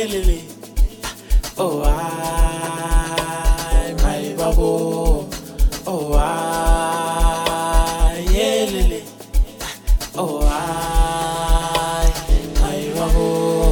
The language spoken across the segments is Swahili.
yelele. Oh I, my babo. Oh I, yelele. Oh I, my babo.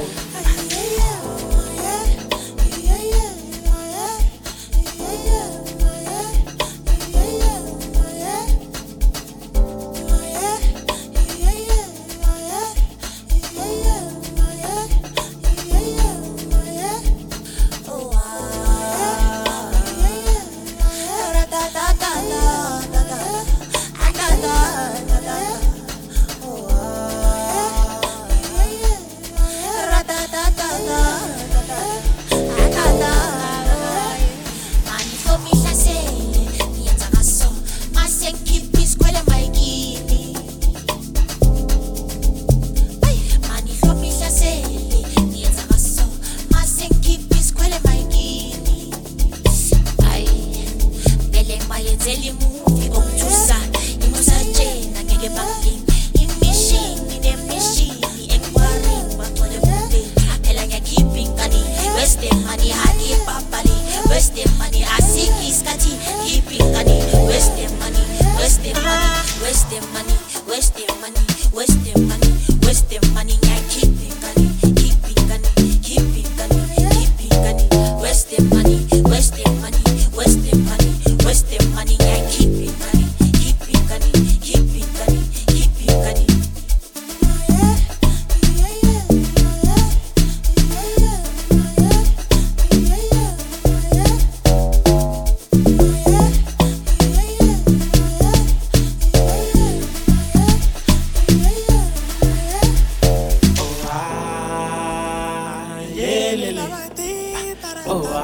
Oh I,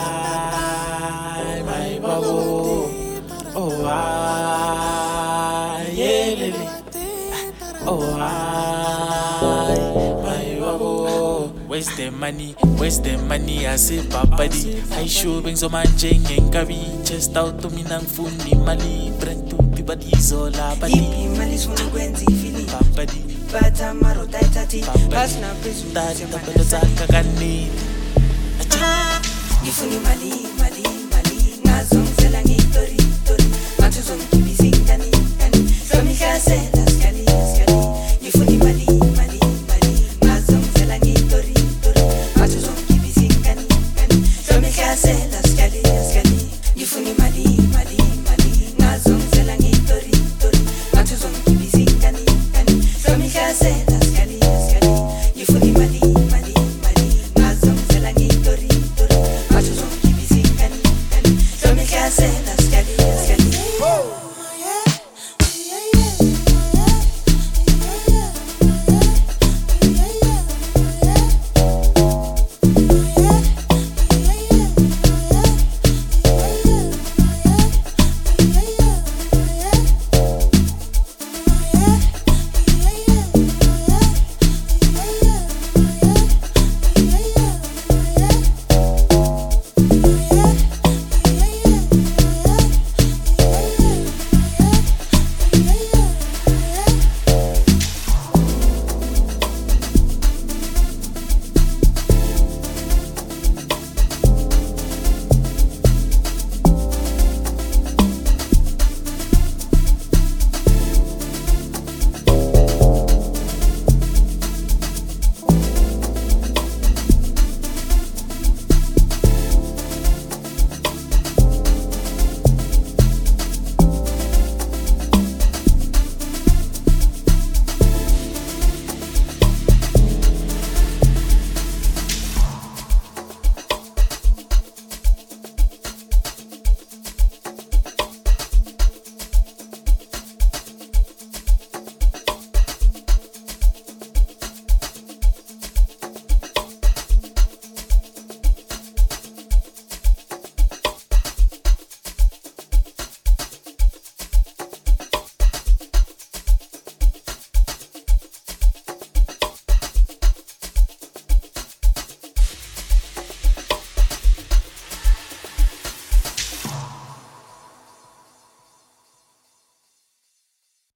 my babo. Oh I, yelele. Oh I, my babo. Where's the money? Where's the money? I say papadi. I show bang so manjeng and kabi. Chest out to me nang funi mali. Brand to tibadi zola badi. Ipi mali suni kwenzi fili. Papadi. Bata maro taitati. Hasna pesu. Tata pelo zaka kanit. Nifuni mali